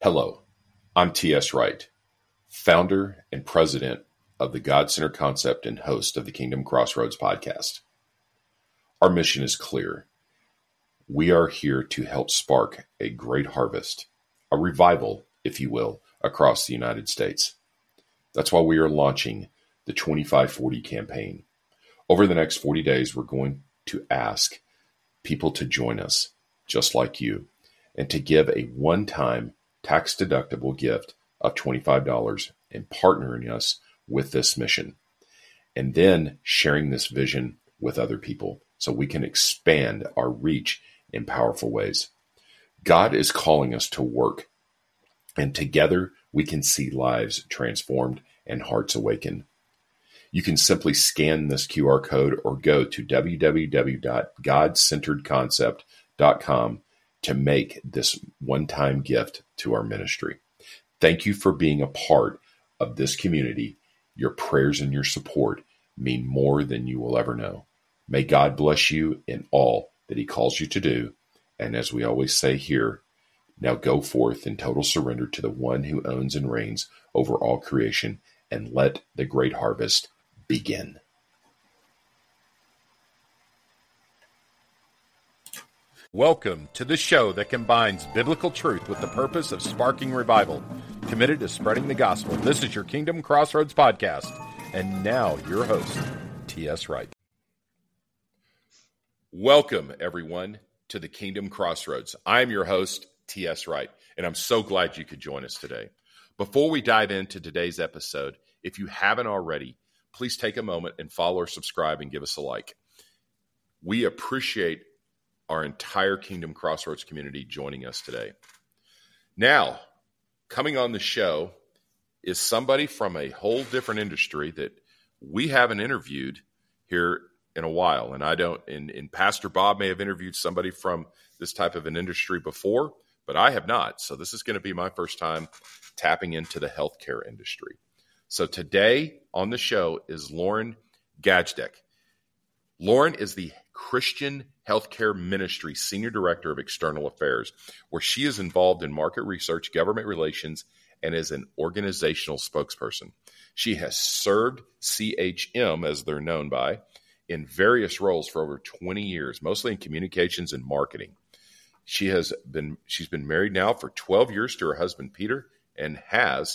Hello, I'm T.S. Wright, founder and president of the God-Centered Concept and host of the Kingdom Crossroads podcast. Our mission is clear. We are here to help spark a great harvest, a revival, if you will, across the United States. That's why we are launching the 2540 campaign. Over the next 40 days, we're going to ask people to join us, just like you, and to give a one-time tax-deductible gift of $25 and partnering us with this mission. And then sharing this vision with other people so we can expand our reach in powerful ways. God is calling us to work, and together we can see lives transformed and hearts awakened. You can simply scan this QR code or go to www.godcenteredconcept.com to make this one-time gift to our ministry. Thank you for being a part of this community. Your prayers and your support mean more than you will ever know. May God bless you in all that He calls you to do. And as we always say here, now go forth in total surrender to the one who owns and reigns over all creation, and let the great harvest begin. Welcome to the show that combines biblical truth with the purpose of sparking revival, committed to spreading the gospel. This is your Kingdom Crossroads podcast. And now your host, T.S. Wright. Welcome, everyone, to the Kingdom Crossroads. I'm your host, T.S. Wright, and I'm so glad you could join us today. Before we dive into today's episode, if you haven't already, please take a moment and follow or subscribe and give us a like. We appreciate our entire Kingdom Crossroads community joining us today. Now, coming on the show is somebody from a whole different industry that we haven't interviewed here in a while. And and Pastor Bob may have interviewed somebody from this type of an industry before, but I have not. So this is going to be my first time tapping into the healthcare industry. So today on the show is Lauren Gajdek. Lauren is the Christian Healthcare Ministry Senior Director of External Affairs, where she is involved in market research, government relations, and is an organizational spokesperson. She has served CHM, as they're known by, in various roles for over 20 years, mostly in communications and marketing. She's been married now for 12 years to her husband, Peter, and has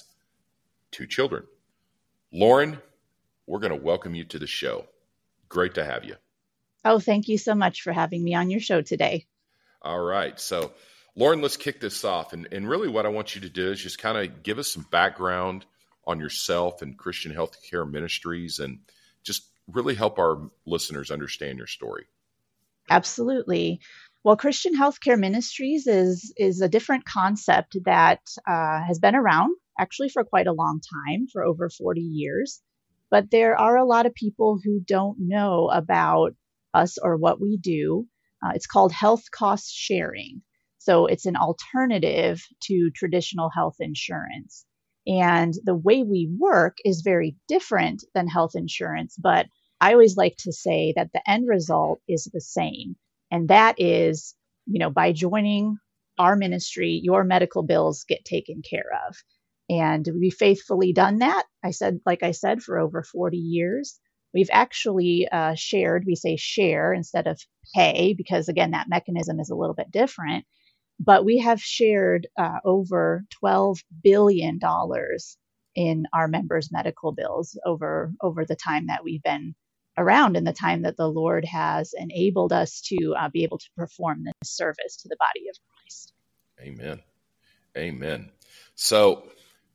2 children. Lauren, we're going to welcome you to the show. Great to have you. Oh, thank you so much for having me on your show today. All right. So, Lauren, let's kick this off. And really what I want you to do is just kind of give us some background on yourself and Christian Healthcare Ministries and just really help our listeners understand your story. Absolutely. Well, Christian Healthcare Ministries is a different concept that has been around actually for quite a long time, for over 40 years. But there are a lot of people who don't know about us or what we do. It's called health cost sharing. So it's an alternative to traditional health insurance. And the way we work is very different than health insurance, but I always like to say that the end result is the same. And that is, by joining our ministry, your medical bills get taken care of. And we've faithfully done that. Like I said, for over 40 years. We've actually shared, we say share instead of pay, because again, that mechanism is a little bit different. But we have shared over $12 billion in our members' medical bills over the time that we've been around and the time that the Lord has enabled us to be able to perform this service to the body of Christ. Amen. Amen. So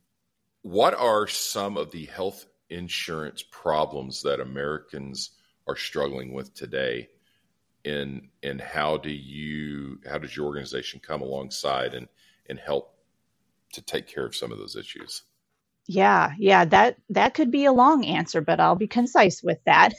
what are some of the health insurance problems that Americans are struggling with today? And how does your organization come alongside and help to take care of some of those issues? Yeah, that could be a long answer, but I'll be concise with that.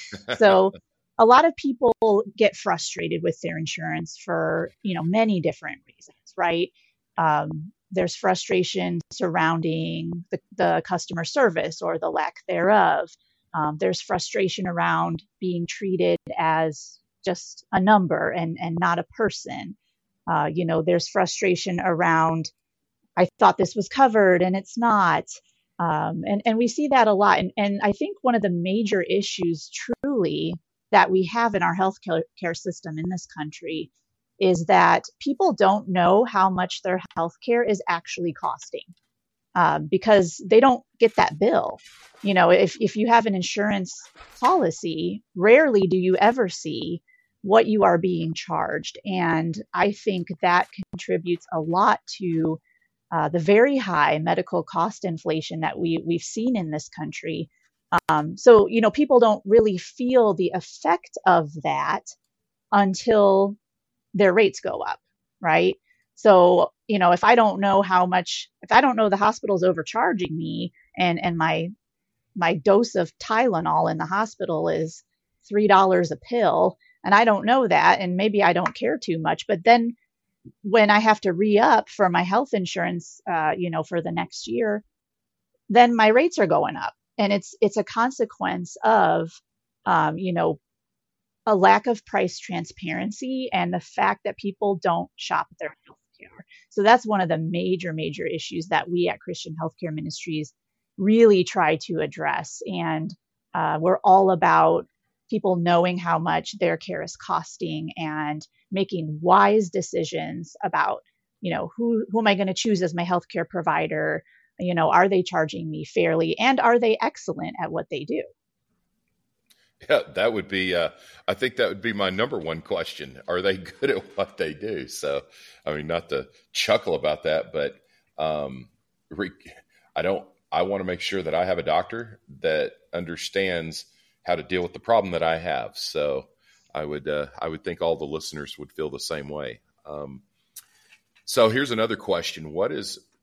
So a lot of people get frustrated with their insurance for, many different reasons, right? There's frustration surrounding the customer service or the lack thereof. There's frustration around being treated as just a number and not a person. There's frustration around I thought this was covered and it's not. And we see that a lot. And I think one of the major issues truly that we have in our healthcare system in this country is that people don't know how much their healthcare is actually costing, because they don't get that bill. You know, if you have an insurance policy, rarely do you ever see what you are being charged. And I think that contributes a lot to the very high medical cost inflation that we've seen in this country. So, you know, people don't really feel the effect of that until their rates go up, right? So, you know, if I don't know the hospital's overcharging me and my dose of Tylenol in the hospital is $3 a pill, and I don't know that, and maybe I don't care too much, but then when I have to re-up for my health insurance, for the next year, then my rates are going up. And it's a consequence of, a lack of price transparency and the fact that people don't shop their healthcare. So that's one of the major, major issues that we at Christian Healthcare Ministries really try to address. And we're all about people knowing how much their care is costing and making wise decisions about, who am I going to choose as my healthcare provider? Are they charging me fairly, and are they excellent at what they do? Yeah, that would be, I think that would be my number one question. Are they good at what they do? So, I mean, not to chuckle about that, but I want to make sure that I have a doctor that understands how to deal with the problem that I have. So I would think all the listeners would feel the same way. So here's another question. What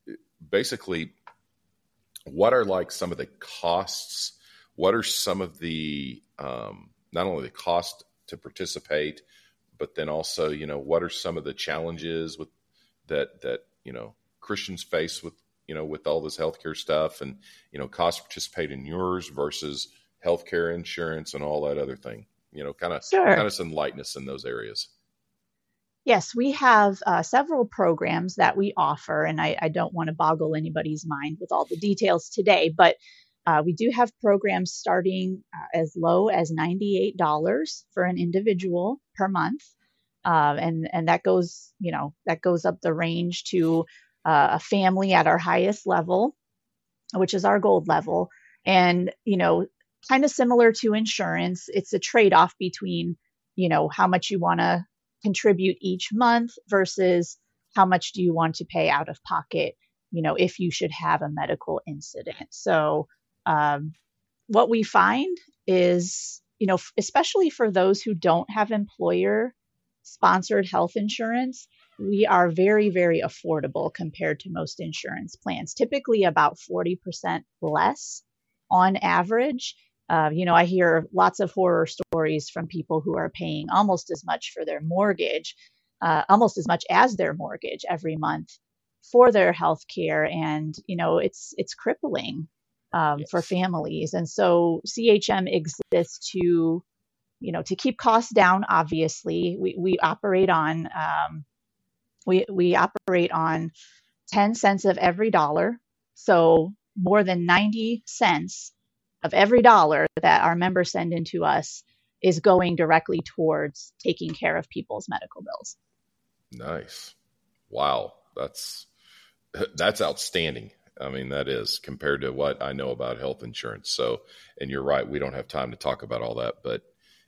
are like some of the costs? What are some of the, not only the cost to participate, but then also, what are some of the challenges with that Christians face with all this healthcare stuff and, cost to participate in yours versus healthcare insurance and all that other thing, kind of enlighten us in those areas. Yes, we have several programs that we offer, and I don't want to boggle anybody's mind with all the details today, but we do have programs starting as low as $98 for an individual per month. And that goes up the range to a family at our highest level, which is our gold level. And, kind of similar to insurance, it's a trade-off between, how much you want to contribute each month versus how much do you want to pay out of pocket, if you should have a medical incident. So what we find is, especially for those who don't have employer-sponsored health insurance, we are very, very affordable compared to most insurance plans, typically about 40% less on average. I hear lots of horror stories from people who are paying almost as much for their mortgage, almost as much as their mortgage every month for their health care. And, it's crippling for families. And so CHM exists to keep costs down. Obviously, we operate on, we operate on 10 cents of every dollar. So more than 90 cents of every dollar that our members send into us is going directly towards taking care of people's medical bills. Nice. Wow. That's outstanding. I mean, that is compared to what I know about health insurance. So, and you're right, we don't have time to talk about all that, but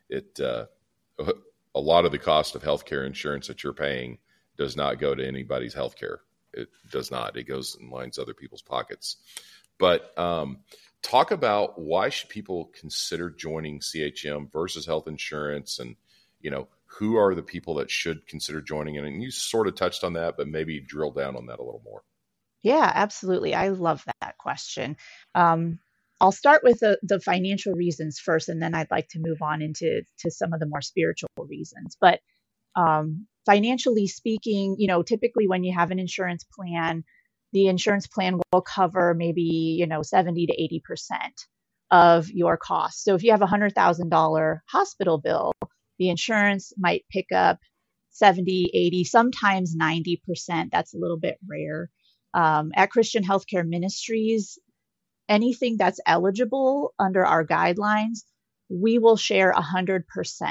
a lot of the cost of healthcare insurance that you're paying does not go to anybody's healthcare. It does not. It goes and lines other people's pockets. But talk about why should people consider joining CHM versus health insurance, and who are the people that should consider joining it? And you sort of touched on that, but maybe drill down on that a little more. Yeah, absolutely. I love that question. I'll start with the financial reasons first, and then I'd like to move on into some of the more spiritual reasons. But financially speaking, typically when you have an insurance plan, the insurance plan will cover maybe, 70 to 80% of your costs. So if you have a $100,000 hospital bill, the insurance might pick up 70, 80, sometimes 90%. That's a little bit rare. At Christian Healthcare Ministries, anything that's eligible under our guidelines, we will share 100%.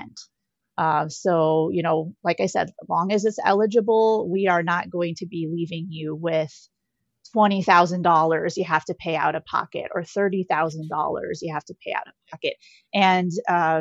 So, like I said, as long as it's eligible, we are not going to be leaving you with $20,000 you have to pay out of pocket or $30,000 you have to pay out of pocket. And,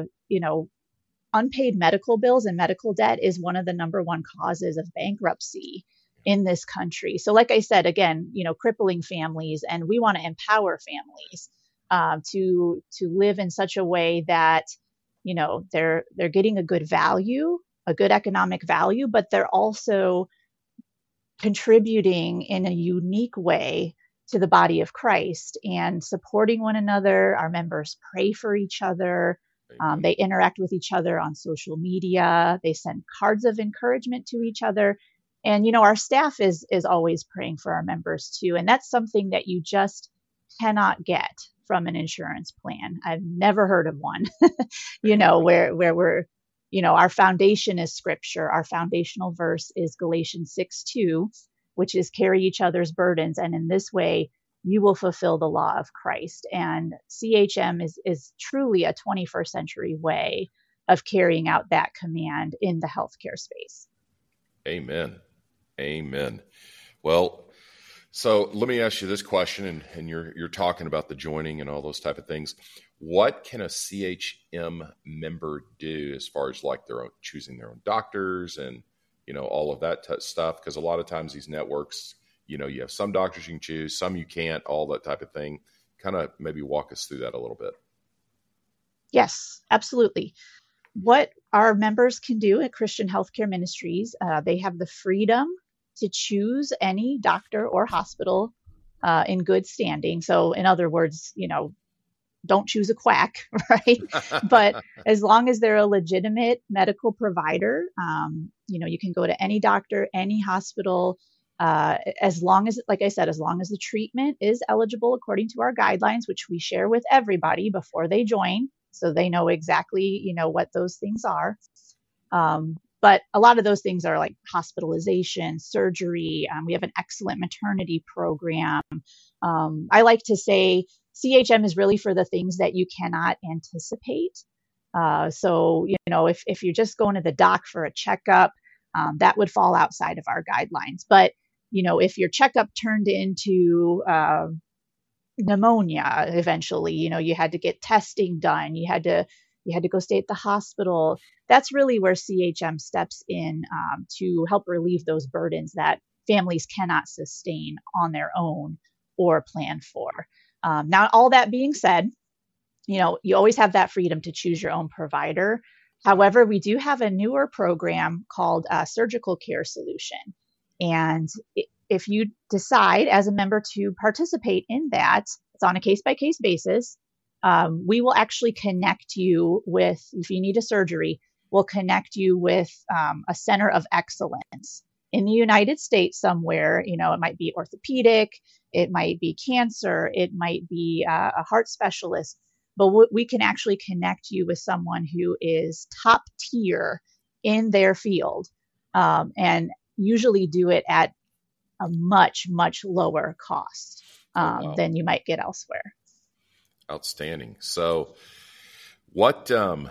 unpaid medical bills and medical debt is one of the number one causes of bankruptcy in this country. So like I said, again, crippling families, and we want to empower families to live in such a way that, they're getting a good value, a good economic value, but they're also contributing in a unique way to the body of Christ and supporting one another. Our members pray for each other. They interact with each other on social media. They send cards of encouragement to each other. And, our staff is always praying for our members too. And that's something that you just cannot get from an insurance plan. I've never heard of one, where we're, our foundation is scripture. Our foundational verse is Galatians 6:2, which is carry each other's burdens. And in this way, you will fulfill the law of Christ. And CHM is truly a 21st century way of carrying out that command in the healthcare space. Amen. Amen. Well, so let me ask you this question, and you're talking about the joining and all those type of things. What can a CHM member do as far as like choosing their own doctors and, all of that stuff? Because a lot of times these networks, you have some doctors you can choose, some you can't, all that type of thing. Kind of maybe walk us through that a little bit. Yes, absolutely. What our members can do at Christian Healthcare Ministries, they have the freedom to choose any doctor or hospital in good standing. So in other words, don't choose a quack, right? But as long as they're a legitimate medical provider, you can go to any doctor, any hospital, as long as, like I said, as long as the treatment is eligible according to our guidelines, which we share with everybody before they join, so they know exactly, what those things are. But a lot of those things are like hospitalization, surgery. We have an excellent maternity program. I like to say CHM is really for the things that you cannot anticipate. So, if you're just going to the doc for a checkup, that would fall outside of our guidelines. But, if your checkup turned into pneumonia eventually, you had to get testing done, you had to go stay at the hospital. That's really where CHM steps in to help relieve those burdens that families cannot sustain on their own or plan for. Now, all that being said, you always have that freedom to choose your own provider. However, we do have a newer program called Surgical Care Solution. And if you decide as a member to participate in that, it's on a case-by-case basis. We will actually connect you with, if you need a surgery, we'll connect you with a center of excellence in the United States somewhere. It might be orthopedic, it might be cancer, it might be a heart specialist, but we can actually connect you with someone who is top tier in their field, and usually do it at a much, much lower cost than you might get elsewhere. Outstanding. So what, I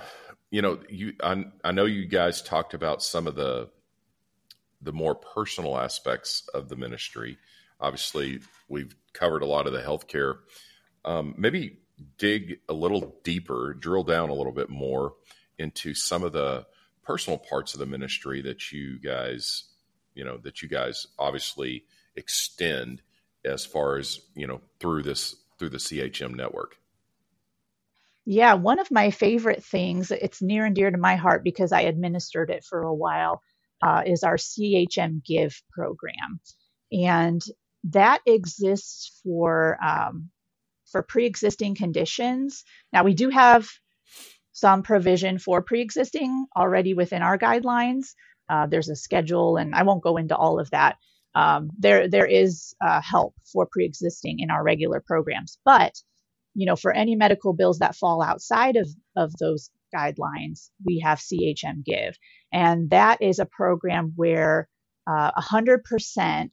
know you guys talked about some of the more personal aspects of the ministry. Obviously, we've covered a lot of the healthcare. Maybe dig a little deeper, drill down a little bit more into some of the personal parts of the ministry that you guys obviously extend as far as, through the CHM network. Yeah, one of my favorite things, it's near and dear to my heart because I administered it for a while, is our CHM Give program. And that exists for pre-existing conditions. Now, we do have some provision for pre-existing already within our guidelines. There's a schedule, and I won't go into all of that. There is help for pre-existing in our regular programs. But for any medical bills that fall outside of those guidelines, we have CHM Give. And that is a program where 100%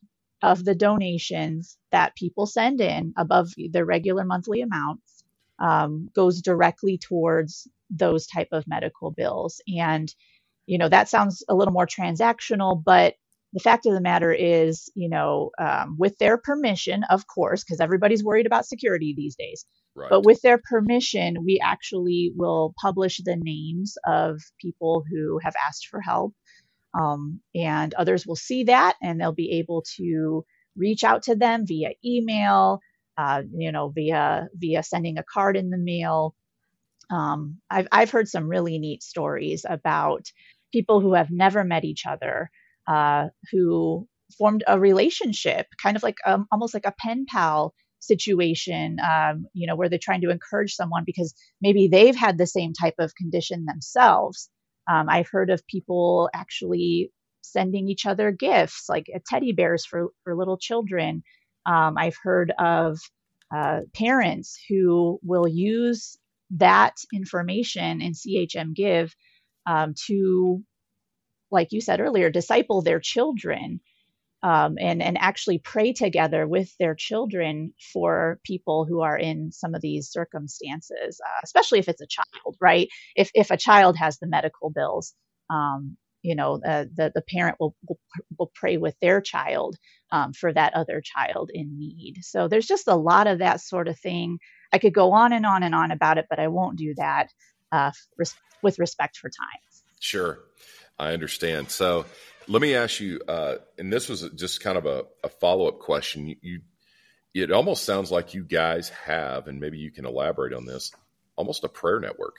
of the donations that people send in above their regular monthly amounts goes directly towards those type of medical bills. And, that sounds a little more transactional, but the fact of the matter is, with their permission, of course, because everybody's worried about security these days, Right. but with their permission, we actually will publish the names of people who have asked for help. And others will see that, and they'll be able to reach out to them via email, via sending a card in the mail. I've heard some really neat stories about people who have never met each other, who formed a relationship, kind of like almost like a pen pal situation, where they're trying to encourage someone because maybe they've had the same type of condition themselves. I've heard of people actually sending each other gifts, like teddy bears for little children. I've heard of parents who will use that information in CHM Give to, like you said earlier, disciple their children, and actually pray together with their children for people who are in some of these circumstances, especially if it's a child, right? If a child has the medical bills, the parent will pray with their child for that other child in need. So there's just a lot of that sort of thing. I could go on and on and on about it, but I won't do that with respect for time. Sure. I understand. So let me ask you, and this was just kind of a follow-up question. It almost sounds like you guys have, and maybe you can elaborate on this, almost a prayer network.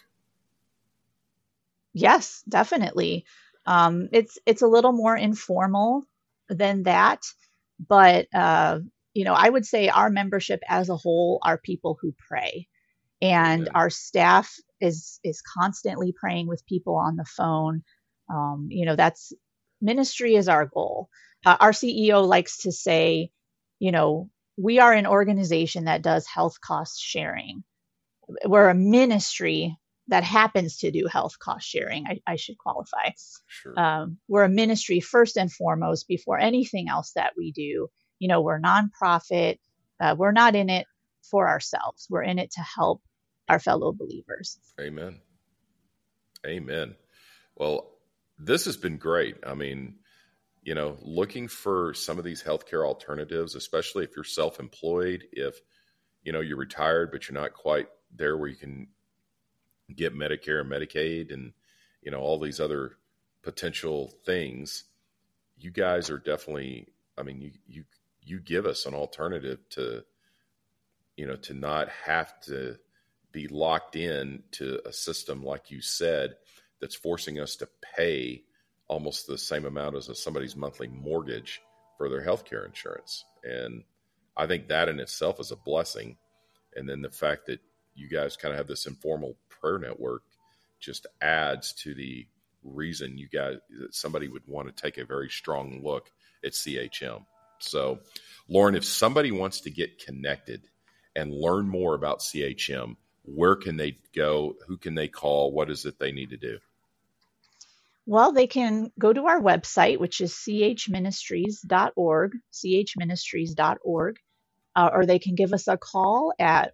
Yes, definitely. It's a little more informal than that, but I would say our membership as a whole are people who pray, and Amen. Our staff is constantly praying with people on the phone. That's ministry is our goal. Our CEO likes to say, we are an organization that does health cost sharing. We're a ministry that happens to do health cost sharing. I should qualify. Sure. We're a ministry first and foremost before anything else that we do. We're nonprofit. We're not in it for ourselves. We're in it to help our fellow believers. Amen. Amen. Well, this has been great. I mean, looking for some of these healthcare alternatives, especially if you're self-employed, if, you're retired, but you're not quite there where you can get Medicare and Medicaid and, all these other potential things. You guys are definitely, you give us an alternative to, to not have to be locked in to a system, like you said, that's forcing us to pay almost the same amount as somebody's monthly mortgage for their healthcare insurance. And I think that in itself is a blessing. And then the fact that you guys kind of have this informal prayer network just adds to the reason that somebody would want to take a very strong look at CHM. So, Lauren, if somebody wants to get connected and learn more about CHM, where can they go? Who can they call? What is it they need to do? Well, they can go to our website, which is chministries.org, chministries.org, or they can give us a call at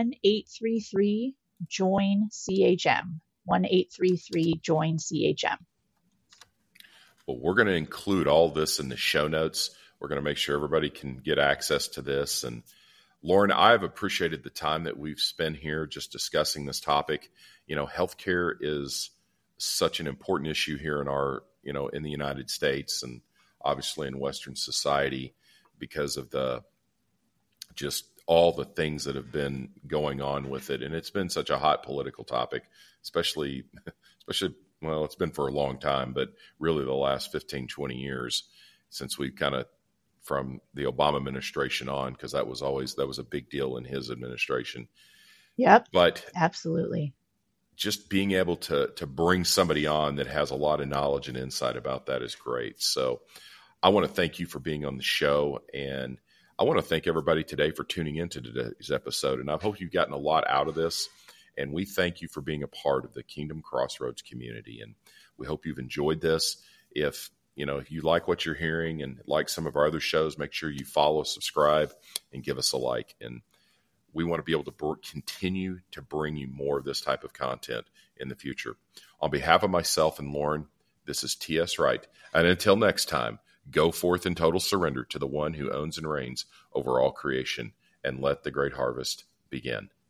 1-833-JOIN-CHM, 1-833-JOIN-CHM. Well, we're going to include all this in the show notes. We're going to make sure everybody can get access to this. And Lauren, I've appreciated the time that we've spent here just discussing this topic. Healthcare is such an important issue here in our, in the United States and obviously in Western society because of just all the things that have been going on with it. And it's been such a hot political topic, especially, well, it's been for a long time, but really the last 15, 20 years since we've kind of from the Obama administration on, because that was a big deal in his administration. Yep. But absolutely. Just being able to bring somebody on that has a lot of knowledge and insight about that is great. So I want to thank you for being on the show. And I want to thank everybody today for tuning into today's episode. And I hope you've gotten a lot out of this. And we thank you for being a part of the Kingdom Crossroads community. And we hope you've enjoyed this. If if you like what you're hearing and like some of our other shows, make sure you follow, subscribe, and give us a like. And we want to be able to continue to bring you more of this type of content in the future. On behalf of myself and Lauren, this is T.S. Wright. And until next time, go forth in total surrender to the one who owns and reigns over all creation, and let the great harvest begin.